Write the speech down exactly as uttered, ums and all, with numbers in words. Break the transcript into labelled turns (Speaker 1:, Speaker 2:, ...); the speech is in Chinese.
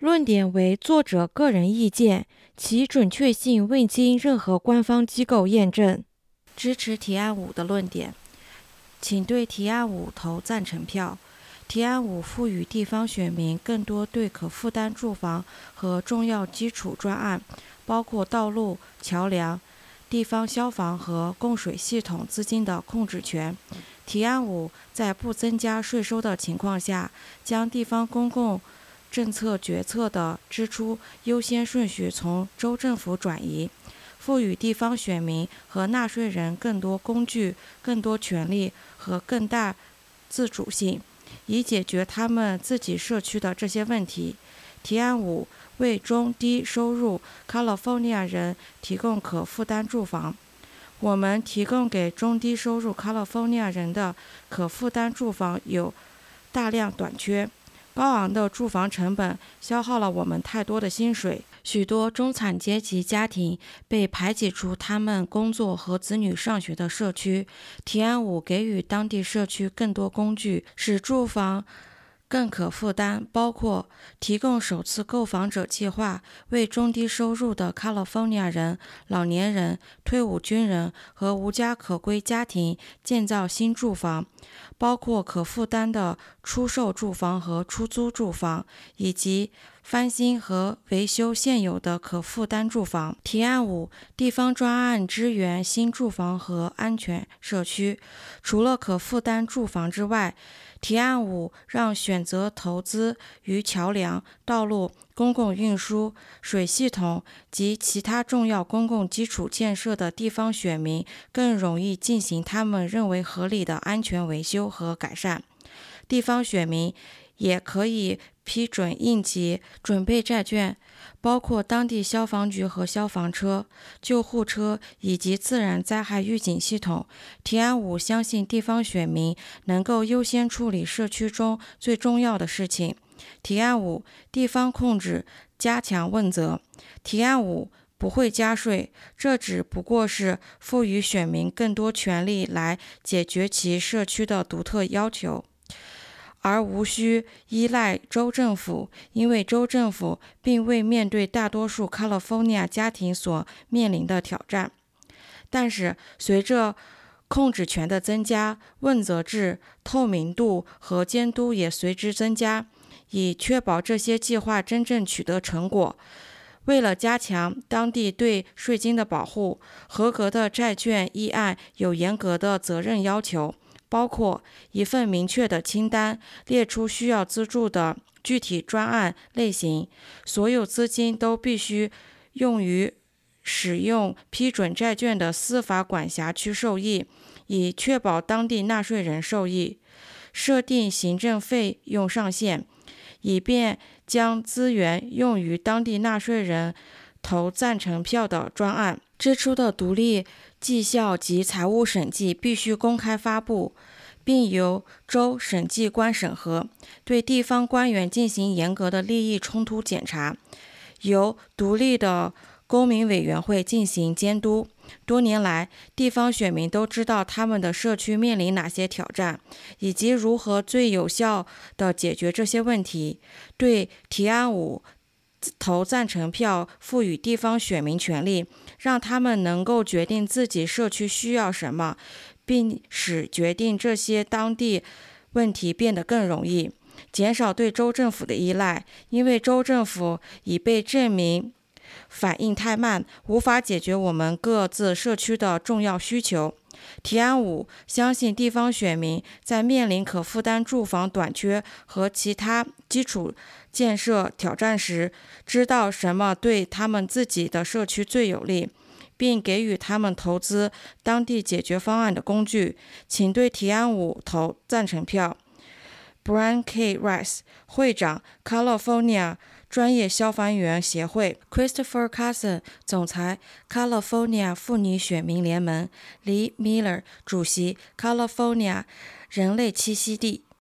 Speaker 1: 论点为作者个人意见，其准确性未经任何官方机构验证。支持提案五的论点，请对提案五投赞成票。提案五赋予地方选民更多对可负担住房和重要基础专案，包括道路、桥梁、地方消防和供水系统资金的控制权。提案五在不增加税收的情况下，将地方公共政策决策的支出优先顺序从州政府转移，赋予地方选民和纳税人更多工具、更多权利和更大自主性，以解决他们自己社区的这些问题。提案五为中低收入 California 人提供可负担住房。我们提供给中低收入 California 人的可负担住房有大量短缺。高昂的住房成本消耗了我们太多的薪水，许多中产阶级家庭被排挤出他们工作和子女上学的社区。提案五给予当地社区更多工具，使住房更可负担，包括提供首次购房者计划，为中低收入的 California 人、老年人、退伍军人和无家可归家庭建造新住房，包括可负担的出售住房和出租住房，以及翻新和维修现有的可负担住房。提案五，地方专案支援新住房和安全社区。除了可负担住房之外，提案五让选择投资于桥梁、道路、公共运输、水系统及其他重要公共基础建设的地方选民更容易进行他们认为合理的安全维修和改善。地方选民也可以批准应急准备债券，包括当地消防局和消防车、救护车以及自然灾害预警系统。提案五相信地方选民能够优先处理社区中最重要的事情。提案五，地方控制，加强问责。提案五不会加税，这只不过是赋予选民更多权利来解决其社区的独特要求，而无需依赖州政府，因为州政府并未面对大多数 California 家庭所面临的挑战。但是，随着控制权的增加，问责制、透明度和监督也随之增加，以确保这些计划真正取得成果。为了加强当地对税金的保护，合格的债券议案有严格的责任要求，包括一份明确的清单，列出需要资助的具体专案类型，所有资金都必须用于使用批准债券的司法管辖区受益，以确保当地纳税人受益。设定行政费用上限，以便将资源用于当地纳税人投赞成票的专案。支出的独立绩效及财务审计必须公开发布，并由州审计官审核，对地方官员进行严格的利益冲突检查，由独立的公民委员会进行监督。多年来，地方选民都知道他们的社区面临哪些挑战，以及如何最有效地解决这些问题。对提案五投赞成票，赋予地方选民权利，让他们能够决定自己社区需要什么，并使决定这些当地问题变得更容易，减少对州政府的依赖，因为州政府已被证明反应太慢，无法解决我们各自社区的重要需求。提案五相信地方选民在面临可负担住房短缺和其他基础建设挑战时，知道什么对他们自己的社区最有利，并给予他们投资当地解决方案的工具。请对提案五投赞成票。Brian K. Rice 会长 California 专业消防员协会 Christopher Carson 总裁 California 妇女选民联盟 Lee Miller 主席 California 人类栖息地